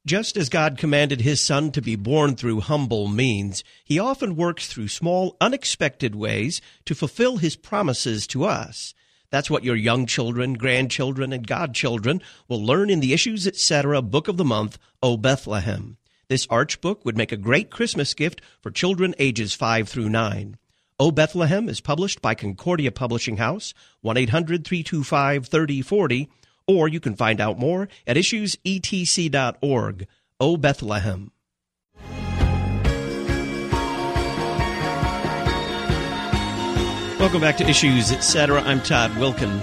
Just as God commanded his Son to be born through humble means, he often works through small, unexpected ways to fulfill his promises to us. That's what your young children, grandchildren, and godchildren will learn in the Issues Etc. Book of the Month, O Bethlehem. This arch book would make a great Christmas gift for children ages 5 through 9. O Bethlehem is published by Concordia Publishing House, 1-800-325-3040, or you can find out more at issuesetc.org. O Bethlehem. Welcome back to Issues Etc. I'm Todd Wilkin.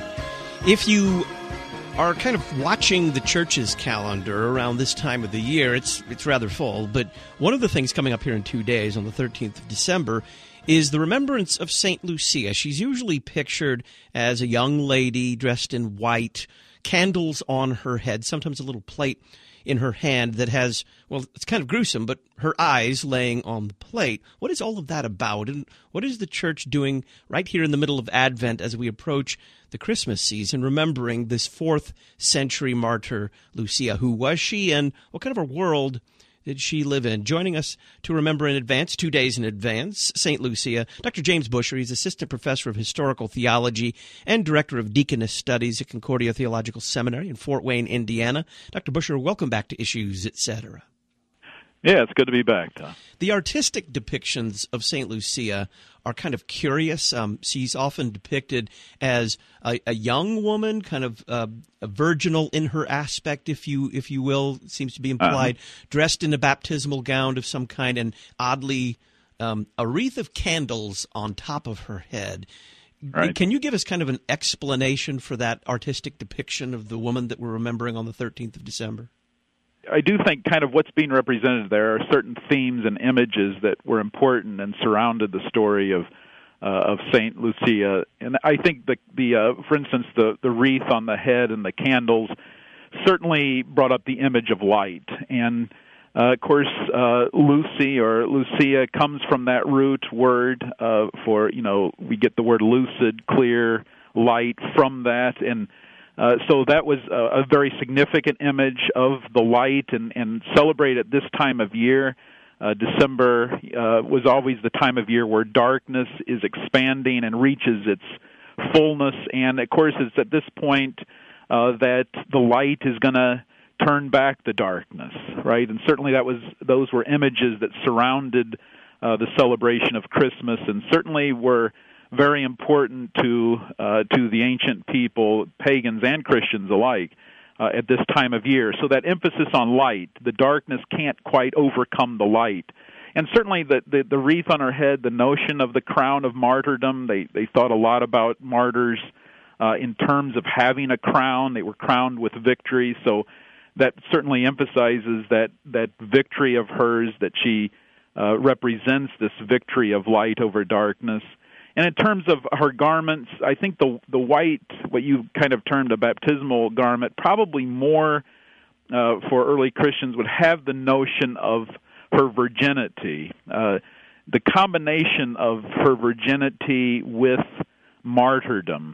If you are kind of watching the church's calendar around this time of the year, it's rather full, but one of the things coming up here in 2 days, on the 13th of December, is the remembrance of St. Lucia. She's usually pictured as a young lady dressed in white, candles on her head, sometimes a little plate in her hand that has, well, it's kind of gruesome, but her eyes laying on the plate. What is all of that about, and what is the church doing right here in the middle of Advent as we approach the Christmas season, remembering this 4th century martyr, Lucia? Who was she, and what kind of a world did she live in? Joining us to remember in advance, 2 days in advance, St. Lucia, Dr. James Busher. He's Assistant Professor of Historical Theology and Director of Deaconess Studies at Concordia Theological Seminary in Fort Wayne, Indiana. Dr. Busher, welcome back to Issues Etc. Yeah, it's good to be back, Tom. The artistic depictions of St. Lucia are kind of curious. She's often depicted as a young woman, kind of a virginal in her aspect, if you will, seems to be implied, dressed in a baptismal gown of some kind, and oddly a wreath of candles on top of her head. Right. Can you give us kind of an explanation for that artistic depiction of the woman that we're remembering on the 13th of December? I do think kind of what's being represented there are certain themes and images that were important and surrounded the story of Saint Lucia. And I think for instance, the wreath on the head and the candles certainly brought up the image of light. And of course, Lucy or Lucia comes from that root word for, we get the word lucid, clear, light from that, and so that was a very significant image of the light and celebrated at this time of year. December was always the time of year where darkness is expanding and reaches its fullness. And, of course, it's at this point that the light is going to turn back the darkness, right? And certainly those were images that surrounded the celebration of Christmas and certainly were very important to the ancient people, pagans and Christians alike, at this time of year. So that emphasis on light, the darkness can't quite overcome the light. And certainly the wreath on her head, the notion of the crown of martyrdom, they thought a lot about martyrs in terms of having a crown. They were crowned with victory, so that certainly emphasizes that victory of hers, that she represents this victory of light over darkness. And in terms of her garments, I think the white, what you kind of termed a baptismal garment, probably more for early Christians would have the notion of her virginity. The combination of her virginity with martyrdom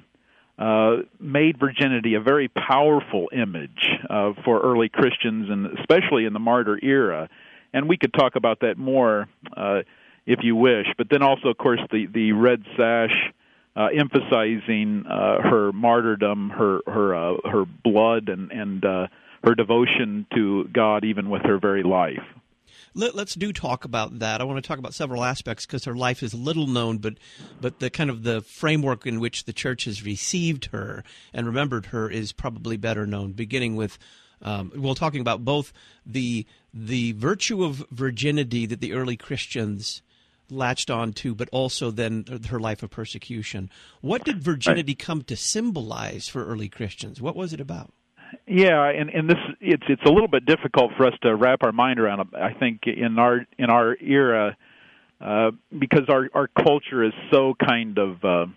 made virginity a very powerful image for early Christians, and especially in the martyr era. And we could talk about that more if you wish. But then also, of course, the red sash emphasizing her martyrdom, her blood, and her devotion to God, even with her very life. Let's talk about that. I want to talk about several aspects because her life is little known, but the kind of the framework in which the church has received her and remembered her is probably better known, beginning with talking about both the virtue of virginity that the early Christians latched on to, but also then her life of persecution. What did virginity come to symbolize for early Christians? What was it about? Yeah, and this it's a little bit difficult for us to wrap our mind around. I think in our era, because our culture is so kind of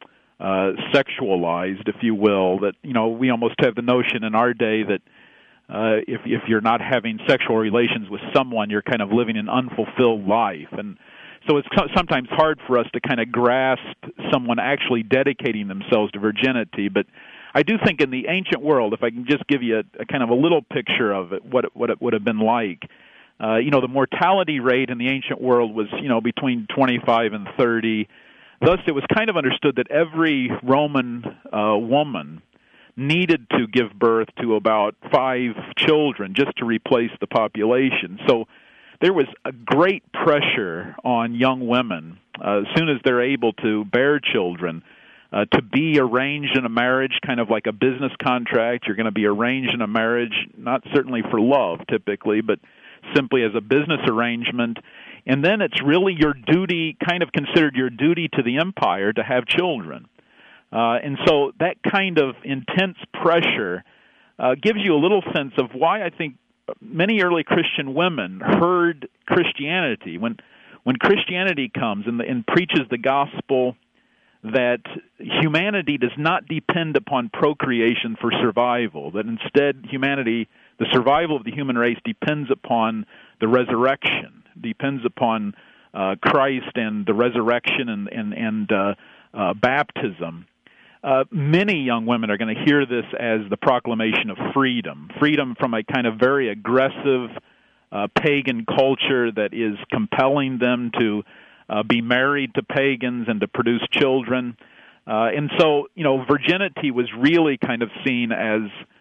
sexualized, if you will, that we almost have the notion in our day that if you're not having sexual relations with someone, you're kind of living an unfulfilled life. And so it's sometimes hard for us to kind of grasp someone actually dedicating themselves to virginity. But I do think in the ancient world, if I can just give you a kind of a little picture of it, what it would have been like. The mortality rate in the ancient world was, between 25 and 30. Thus, it was kind of understood that every Roman woman needed to give birth to about 5 children just to replace the population. So there was a great pressure on young women, as soon as they're able to bear children, to be arranged in a marriage, kind of like a business contract. You're going to be arranged in a marriage, not certainly for love typically, but simply as a business arrangement. And then it's really your duty, kind of considered your duty to the empire to have children. And so that kind of intense pressure gives you a little sense of why I think many early Christian women heard Christianity. When Christianity comes and preaches the gospel that humanity does not depend upon procreation for survival, that instead humanity, the survival of the human race depends upon the resurrection, depends upon Christ and the resurrection and baptism. Many young women are going to hear this as the proclamation of freedom from a kind of very aggressive pagan culture that is compelling them to be married to pagans and to produce children. And so, virginity was really kind of seen as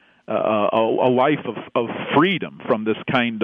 a life of freedom from this kind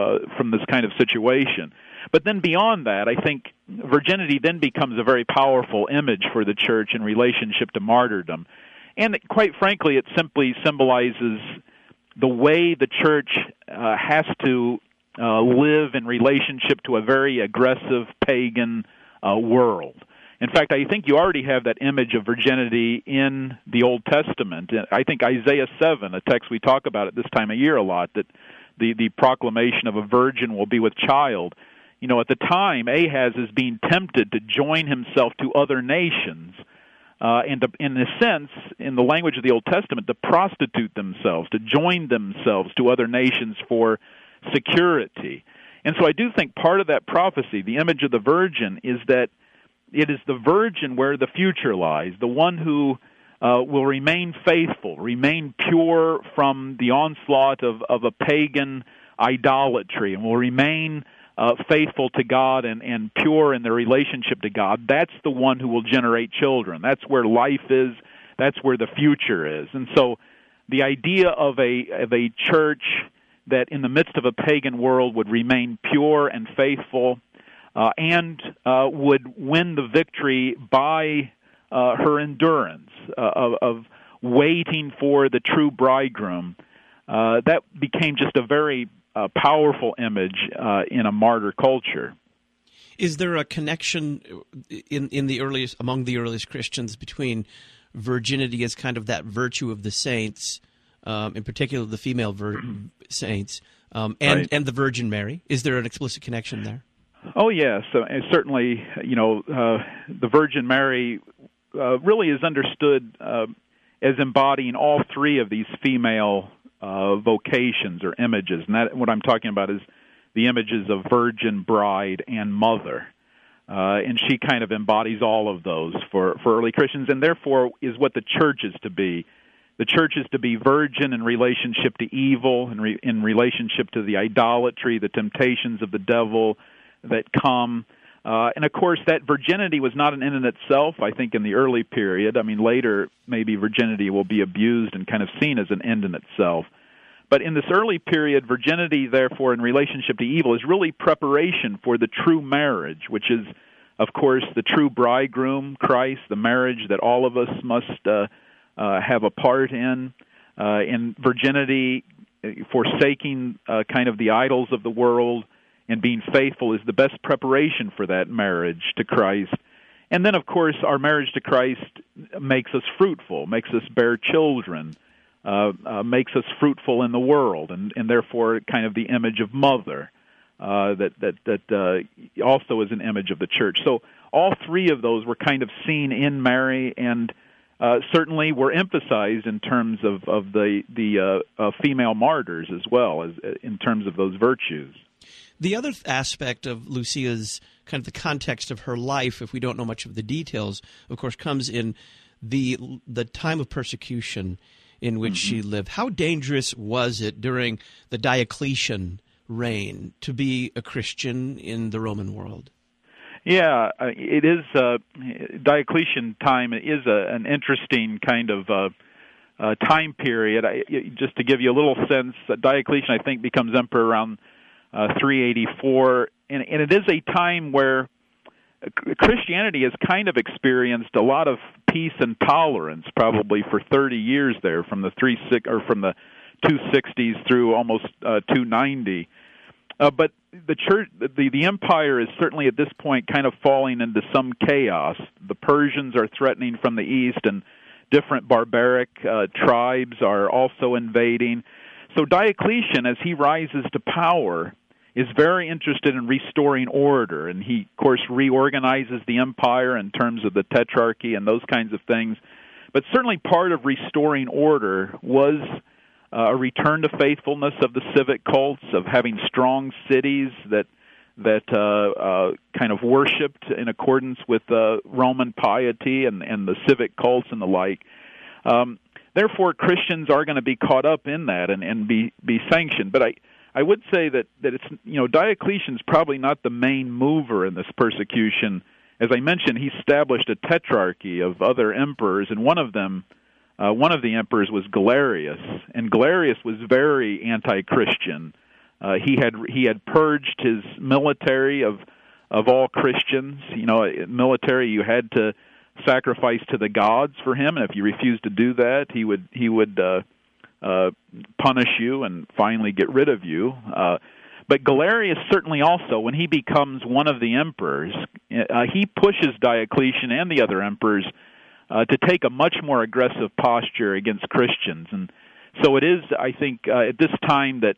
of situation. But then beyond that, I think virginity then becomes a very powerful image for the church in relationship to martyrdom. And quite frankly, it simply symbolizes the way the church has to live in relationship to a very aggressive pagan world. In fact, I think you already have that image of virginity in the Old Testament. I think Isaiah 7, a text we talk about at this time of year a lot, that the proclamation of a virgin will be with child. At the time, Ahaz is being tempted to join himself to other nations, and to, in a sense, in the language of the Old Testament, to prostitute themselves, to join themselves to other nations for security. And so I do think part of that prophecy, the image of the virgin, is that it is the virgin where the future lies, the one who will remain faithful, remain pure from the onslaught of a pagan idolatry, and will remain faithful to God and pure in their relationship to God. That's the one who will generate children. That's where life is. That's where the future is. And so the idea of a church that in the midst of a pagan world would remain pure and faithful and would win the victory by her endurance of waiting for the true bridegroom, that became just a very powerful image in a martyr culture. Is there a connection in the earliest among the earliest Christians between virginity as kind of that virtue of the saints, in particular the female saints, and the Virgin Mary? Is there an explicit connection there? Oh yes, certainly. The Virgin Mary really is understood as embodying all three of these female vocations or images, and that what I'm talking about is the images of virgin, bride, and mother. And she kind of embodies all of those for early Christians, and therefore is what the church is to be. The church is to be virgin in relationship to evil, in relationship to the idolatry, the temptations of the devil that come. And of course, that virginity was not an end in itself, I think, in the early period. I mean, later, maybe virginity will be abused and kind of seen as an end in itself. But in this early period, virginity, therefore, in relationship to evil, is really preparation for the true marriage, which is, of course, the true bridegroom, Christ, the marriage that all of us must have a part in. In virginity, forsaking kind of the idols of the world and being faithful is the best preparation for that marriage to Christ. And then, of course, our marriage to Christ makes us fruitful, makes us bear children, makes us fruitful in the world, and therefore kind of the image of mother that also is an image of the church. So all three of those were kind of seen in Mary, and certainly were emphasized in terms of the female martyrs as well, as in terms of those virtues. The other aspect of Lucia's kind of the context of her life, if we don't know much of the details, of course, comes in the time of persecution in which she lived. How dangerous was it during the Diocletian reign to be a Christian in the Roman world? Yeah, it is. Diocletian time is an interesting kind of time period. Just to give you a little sense, Diocletian, I think, becomes emperor around 384, and it is a time where Christianity has kind of experienced a lot of peace and tolerance, probably for 30 years there, from the 260s through almost 290. But the church, the empire, is certainly at this point kind of falling into some chaos. The Persians are threatening from the east, and different barbaric tribes are also invading. So Diocletian, as he rises to power, is very interested in restoring order, and he, of course, reorganizes the empire in terms of the tetrarchy and those kinds of things. But certainly part of restoring order was a return to faithfulness of the civic cults, of having strong cities that kind of worshipped in accordance with Roman piety and the civic cults and the like. Therefore, Christians are going to be caught up in that and be sanctioned. But I would say that it's, Diocletian's probably not the main mover in this persecution. As I mentioned, he established a tetrarchy of other emperors, and one of the emperors was Galerius, and Galerius was very anti-Christian. He had purged his military of all Christians. Military, you had to sacrifice to the gods for him, and if you refused to do that, he would punish you and finally get rid of you. But Galerius certainly also, when he becomes one of the emperors, he pushes Diocletian and the other emperors to take a much more aggressive posture against Christians. And so it is, I think, at this time that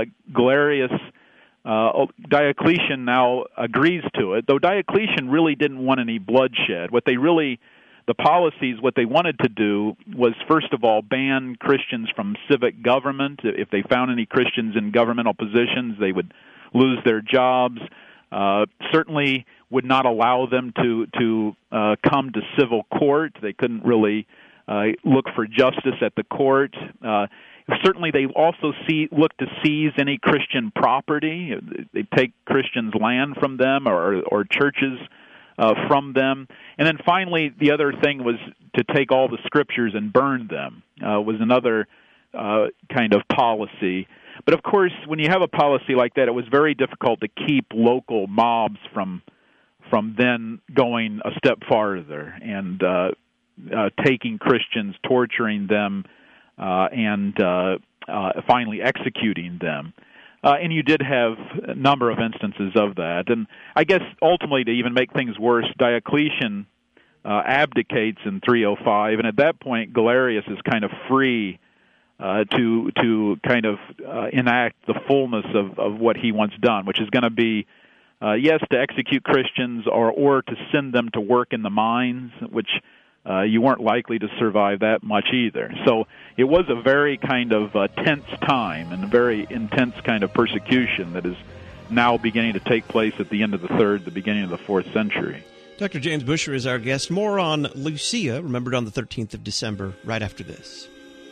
Diocletian now agrees to it, though Diocletian really didn't want any bloodshed. What they wanted to do was, first of all, ban Christians from civic government. If they found any Christians in governmental positions, they would lose their jobs. Certainly would not allow them to come to civil court. They couldn't really look for justice at the court. Certainly they also look to seize any Christian property. They take Christians' land from them or churches from them. And then finally, the other thing was to take all the scriptures and burn them, was another kind of policy. But of course, when you have a policy like that, it was very difficult to keep local mobs from then going a step farther and taking Christians, torturing them, and finally executing them. And you did have a number of instances of that. And I guess ultimately, to even make things worse, Diocletian abdicates in 305, and at that point, Galerius is kind of free to kind of enact the fullness of what he wants done, which is going to be, yes, to execute Christians or to send them to work in the mines, which you weren't likely to survive that much either. So it was a very kind of tense time and a very intense kind of persecution that is now beginning to take place at the end of the 3rd, the beginning of the 4th century. Dr. James Buescher is our guest. More on Lucia, remembered on the 13th of December, right after this.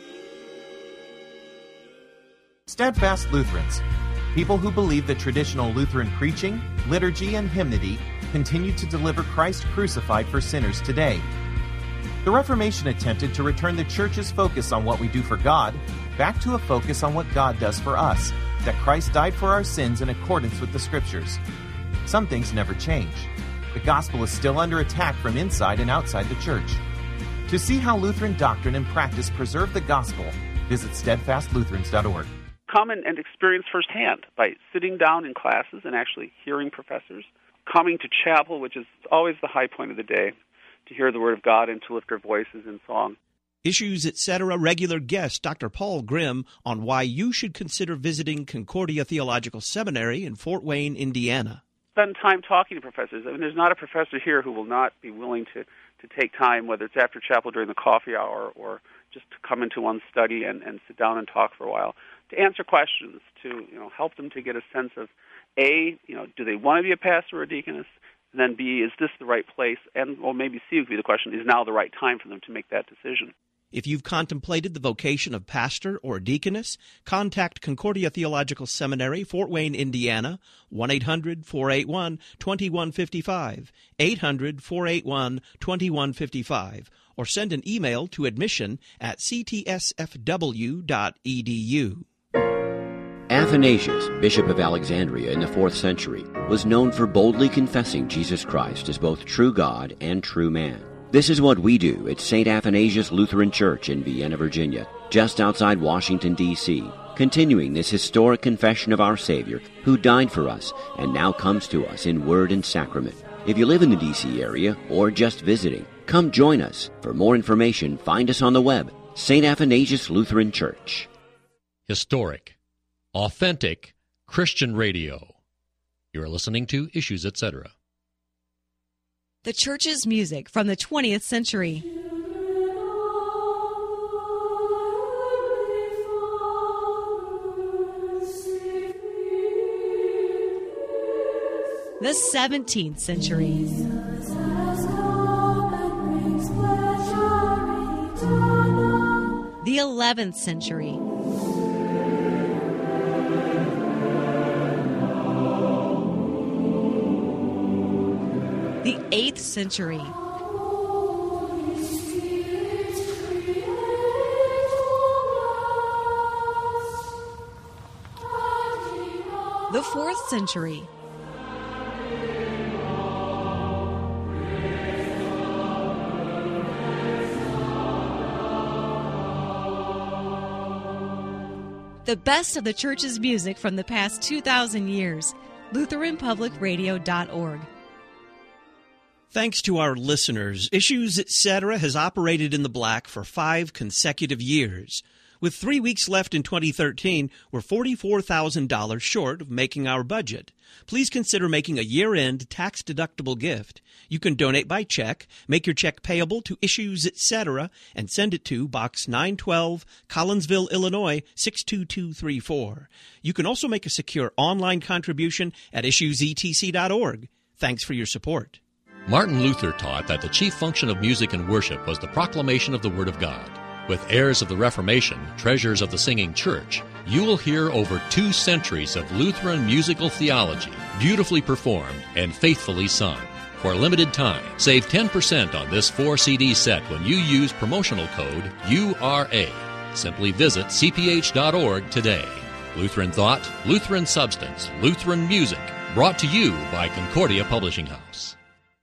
Steadfast Lutherans, people who believe that traditional Lutheran preaching, liturgy, and hymnody continue to deliver Christ crucified for sinners today. The Reformation attempted to return the Church's focus on what we do for God back to a focus on what God does for us, that Christ died for our sins in accordance with the Scriptures. Some things never change. The gospel is still under attack from inside and outside the Church. To see how Lutheran doctrine and practice preserve the gospel, visit steadfastlutherans.org. Come and experience firsthand by sitting down in classes and actually hearing professors, coming to chapel, which is always the high point of the day, to hear the Word of God and to lift our voices in song. Issues, Etc. regular guest Dr. Paul Grimm on why you should consider visiting Concordia Theological Seminary in Fort Wayne, Indiana. Spend time talking to professors. I mean, there's not a professor here who will not be willing to take time, whether it's after chapel during the coffee hour or just to come into one's study and sit down and talk for a while, to answer questions, to help them to get a sense of, do they want to be a pastor or a deaconess? And then B, is this the right place? And, well, maybe C would be the question, is now the right time for them to make that decision? If you've contemplated the vocation of pastor or deaconess, contact Concordia Theological Seminary, Fort Wayne, Indiana, 1-800-481-2155, 800-481-2155, or send an email to admission@ctsfw.edu. Athanasius, Bishop of Alexandria in the 4th century, was known for boldly confessing Jesus Christ as both true God and true man. This is what we do at St. Athanasius Lutheran Church in Vienna, Virginia, just outside Washington, D.C., continuing this historic confession of our Savior, who died for us and now comes to us in word and sacrament. If you live in the D.C. area or just visiting, come join us. For more information, find us on the web, St. Athanasius Lutheran Church. Historic, authentic Christian radio. You're listening to Issues, Etc. The church's music from the 20th century. The 17th century. The 11th century. The 8th century. The 4th century. The best of the church's music from the past 2,000 years. LutheranPublicRadio.org. Thanks to our listeners, Issues, Etc. has operated in the black for 5 consecutive years. With 3 weeks left in 2013, we're $44,000 short of making our budget. Please consider making a year-end tax-deductible gift. You can donate by check, make your check payable to Issues, Etc., and send it to Box 912, Collinsville, Illinois, 62234. You can also make a secure online contribution at issuesetc.org. Thanks for your support. Martin Luther taught that the chief function of music and worship was the proclamation of the Word of God. With heirs of the Reformation, treasures of the singing church, you will hear over 2 centuries of Lutheran musical theology, beautifully performed and faithfully sung. For a limited time, save 10% on this 4-CD set when you use promotional code URA. Simply visit cph.org today. Lutheran Thought, Lutheran Substance, Lutheran Music, brought to you by Concordia Publishing House.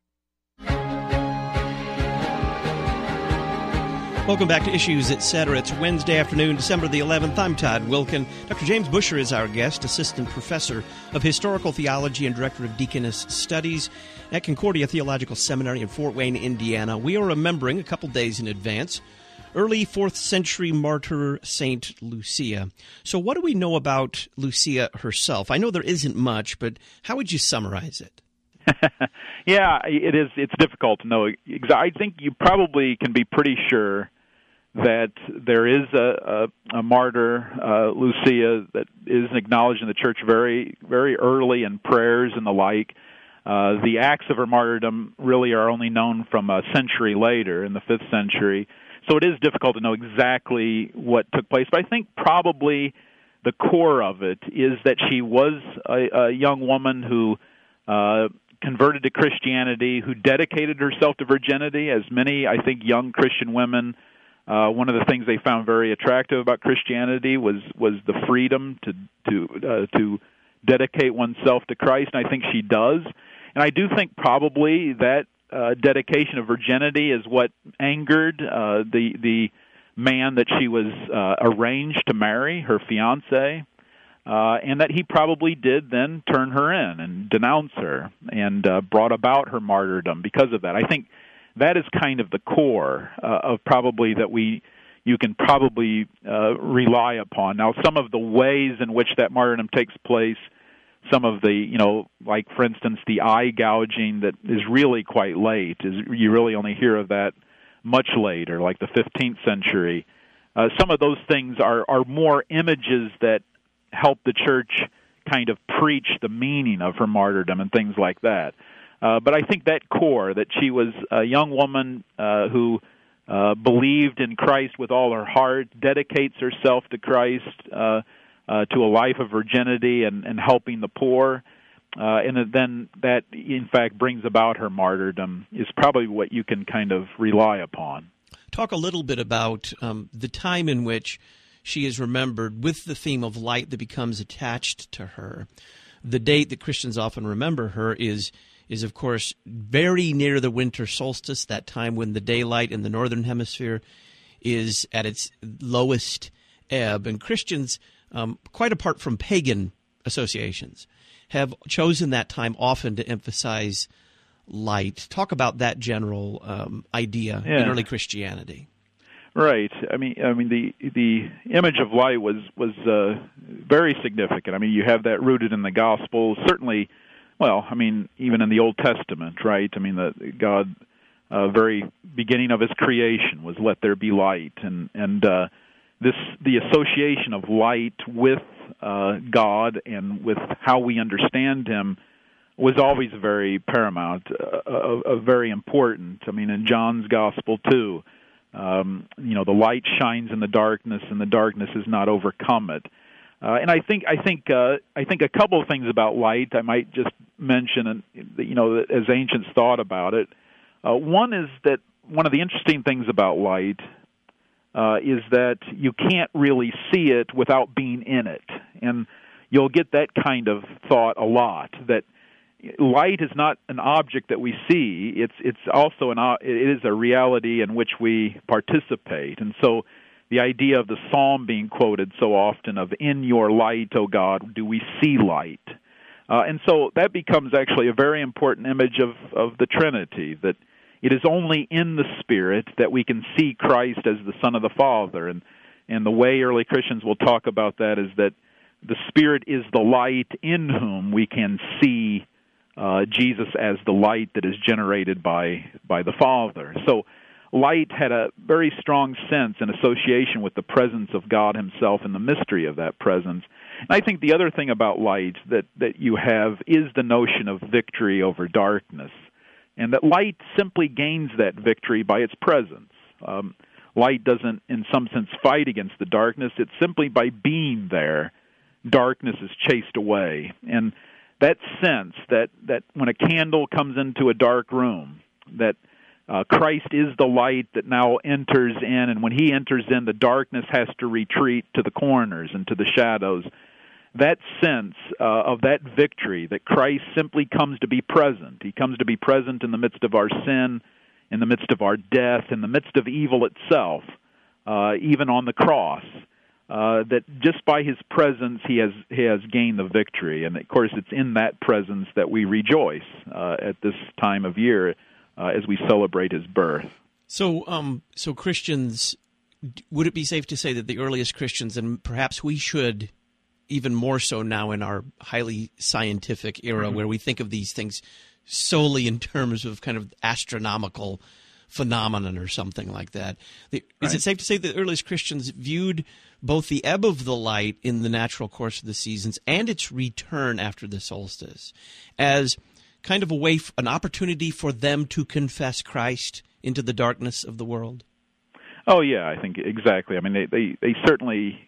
Welcome back to Issues, Etc. It's Wednesday afternoon, December the 11th. I'm Todd Wilkin. Dr. James Busher is our guest, Assistant Professor of Historical Theology and Director of Deaconess Studies at Concordia Theological Seminary in Fort Wayne, Indiana. We are remembering, a couple days in advance, early 4th century martyr Saint Lucia. So what do we know about Lucia herself? I know there isn't much, but how would you summarize it? Yeah, it is. It's difficult to know. I think you probably can be pretty sure that there is a martyr, Lucia, that is acknowledged in the church very, very early in prayers and the like. The acts of her martyrdom really are only known from a century later, in the 5th century. So it is difficult to know exactly what took place. But I think probably the core of it is that she was a young woman who converted to Christianity, who dedicated herself to virginity, as many, I think, young Christian women. One of the things they found very attractive about Christianity was the freedom to dedicate oneself to Christ, and I think she does. And I do think probably that dedication of virginity is what angered the man that she was arranged to marry, her fiancé, and that he probably did then turn her in and denounce her and brought about her martyrdom because of that. I think that is kind of the core of probably that you can probably rely upon. Now, some of the ways in which that martyrdom takes place, some of the, like, for instance, the eye gouging that is really quite late, you really only hear of that much later, like the 15th century. Some of those things are more images that help the church kind of preach the meaning of her martyrdom and things like that. But I think that core, that she was a young woman who believed in Christ with all her heart, dedicates herself to Christ, to a life of virginity and helping the poor, and then that, in fact, brings about her martyrdom, is probably what you can kind of rely upon. Talk a little bit about the time in which she is remembered with the theme of light that becomes attached to her. The date that Christians often remember her is of course, very near the winter solstice, that time when the daylight in the northern hemisphere is at its lowest ebb. And Christians, quite apart from pagan associations, have chosen that time often to emphasize light. Talk about that general idea in early Christianity. Right. I mean, the image of light was very significant. I mean, you have that rooted in the Gospels, certainly. Well, I mean, even in the Old Testament, right? I mean, God, very beginning of His creation was "Let there be light," and the association of light with God and with how we understand Him was always very paramount, very important. I mean, in John's Gospel too, the light shines in the darkness, and the darkness has not overcome it. And I think a couple of things about light I might just mention, and as ancients thought about it. One is that one of the interesting things about light is that you can't really see it without being in it, and you'll get that kind of thought a lot. That light is not an object that we see; it's also it is a reality in which we participate, and so. The idea of the psalm being quoted so often of, "In your light, O God, do we see light?" And so that becomes actually a very important image of the Trinity, that it is only in the Spirit that we can see Christ as the Son of the Father. And the way early Christians will talk about that is that the Spirit is the light in whom we can see Jesus as the light that is generated by the Father. So light had a very strong sense and association with the presence of God Himself and the mystery of that presence. And I think the other thing about light that you have is the notion of victory over darkness, and that light simply gains that victory by its presence. Light doesn't, in some sense, fight against the darkness. It's simply by being there, darkness is chased away. And that sense that when a candle comes into a dark room, that Christ is the light that now enters in, and when He enters in, the darkness has to retreat to the corners and to the shadows. That sense of that victory, that Christ simply comes to be present. He comes to be present in the midst of our sin, in the midst of our death, in the midst of evil itself, even on the cross. That just by His presence, He has gained the victory. And, of course, it's in that presence that we rejoice at this time of year, as we celebrate His birth. So Christians, would it be safe to say that the earliest Christians, and perhaps we should even more so now in our highly scientific era where we think of these things solely in terms of kind of astronomical phenomenon or something like that, is it safe to say that the earliest Christians viewed both the ebb of the light in the natural course of the seasons and its return after the solstice as kind of a way, an opportunity for them to confess Christ into the darkness of the world? Oh yeah, I think exactly. I mean, they certainly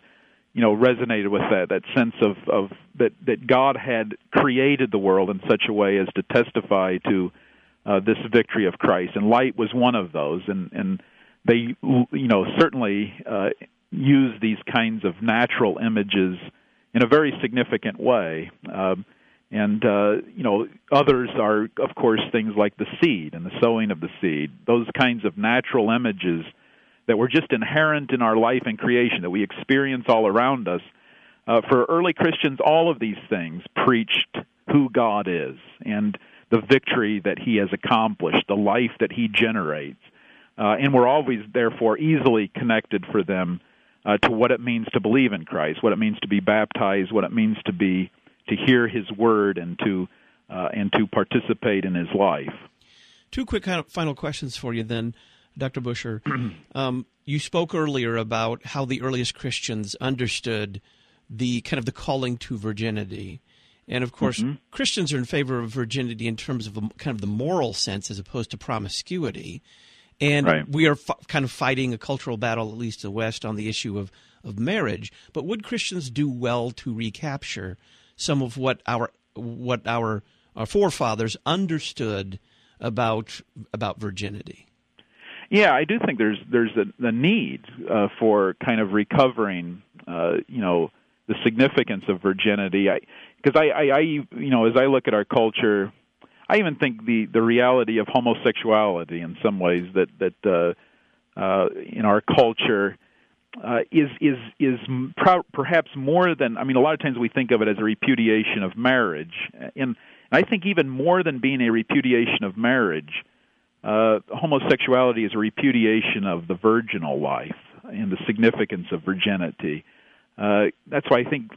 resonated with that sense of that God had created the world in such a way as to testify to this victory of Christ, and light was one of those. And they certainly use these kinds of natural images in a very significant way. And others are, of course, things like the seed and the sowing of the seed, those kinds of natural images that were just inherent in our life and creation, that we experience all around us. For early Christians, all of these things preached who God is and the victory that He has accomplished, the life that He generates. And we're always, therefore, easily connected for them to what it means to believe in Christ, what it means to be baptized, what it means to hear His word and to participate in His life. Two quick final questions for you then, Dr. Busher. You spoke earlier about how the earliest Christians understood the kind of the calling to virginity, And, of course, Christians are in favor of virginity in terms of kind of the moral sense as opposed to promiscuity. And we are kind of fighting a cultural battle, at least in the West, on the issue of marriage. But would Christians do well to recapture some of what our forefathers understood about virginity? Yeah, I do think there's a need for kind of recovering, the significance of virginity. Because I as I look at our culture, I even think the reality of homosexuality in some ways that in our culture is perhaps more than, a lot of times we think of it as a repudiation of marriage, and I think even more than being a repudiation of marriage, homosexuality is a repudiation of the virginal life and the significance of virginity. That's why I think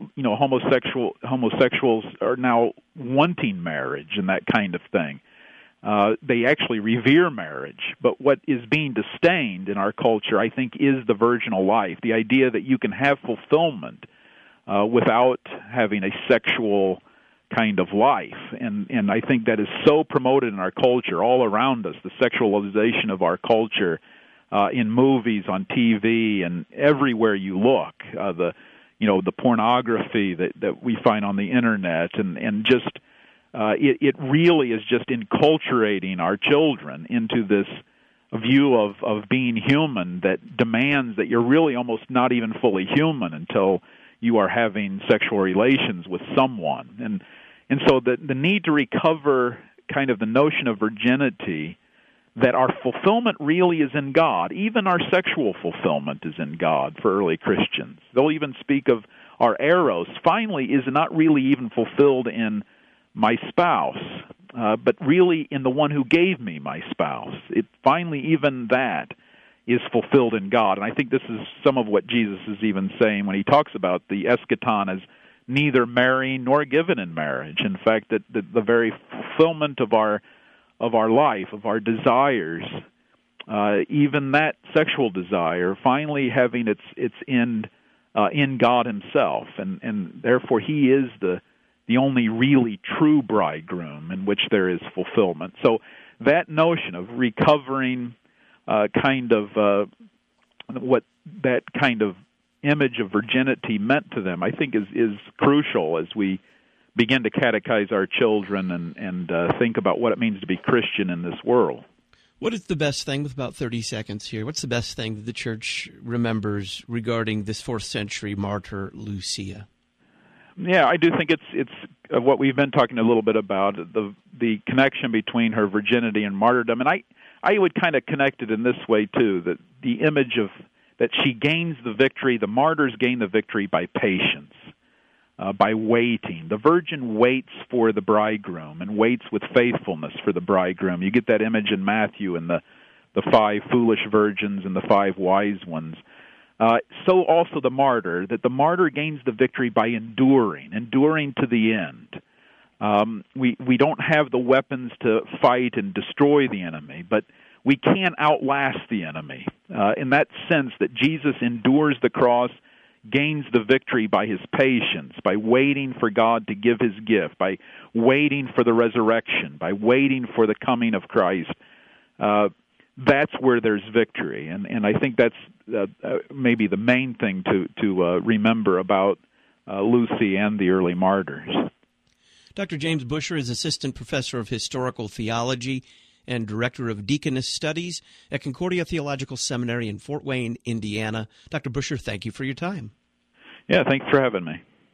homosexuals are now wanting marriage and that kind of thing. They actually revere marriage, but what is being disdained in our culture, I think, is the virginal life. The idea that you can have fulfillment without having a sexual kind of life, and I think that is so promoted in our culture all around us. The sexualization of our culture in movies, on TV, and everywhere you look. The pornography that we find on the internet, and just it really is just enculturating our children into this view of being human that demands that you're really almost not even fully human until you are having sexual relations with someone. And so the need to recover kind of the notion of virginity, that our fulfillment really is in God. Even our sexual fulfillment is in God for early Christians. They'll even speak of our eros finally is not really even fulfilled in my spouse, but really in the one who gave me my spouse. It finally, even that is fulfilled in God. And I think this is some of what Jesus is even saying when he talks about the eschaton as neither marrying nor given in marriage. In fact, that the very fulfillment of our life, of our desires, even that sexual desire, finally having its end in God himself, and therefore he is the only really true bridegroom in which there is fulfillment. So that notion of recovering kind of what that kind of image of virginity meant to them, I think is crucial as we begin to catechize our children and think about what it means to be Christian in this world. What is the best thing, with about 30 seconds here, what's the best thing that the Church remembers regarding this 4th century martyr, Lucia? Yeah, I do think it's what we've been talking a little bit about, the connection between her virginity and martyrdom. And I would kind of connect it in this way, too, that the image of that she gains the victory, the martyrs gain the victory by patience. By waiting. The virgin waits for the bridegroom and waits with faithfulness for the bridegroom. You get that image in Matthew and the 5 foolish virgins and the 5 wise ones. So also the martyr, that the martyr gains the victory by enduring to the end. We don't have the weapons to fight and destroy the enemy, but we can outlast the enemy. In that sense that Jesus endures the cross, gains the victory by his patience, by waiting for God to give his gift, by waiting for the resurrection, by waiting for the coming of Christ. That's where there's victory. And I think that's maybe the main thing to remember about Lucy and the early martyrs. Dr. James Busher is Assistant Professor of Historical Theology and Director of Deaconess Studies at Concordia Theological Seminary in Fort Wayne, Indiana. Dr. Busher, thank you for your time. Yeah, thanks for having me.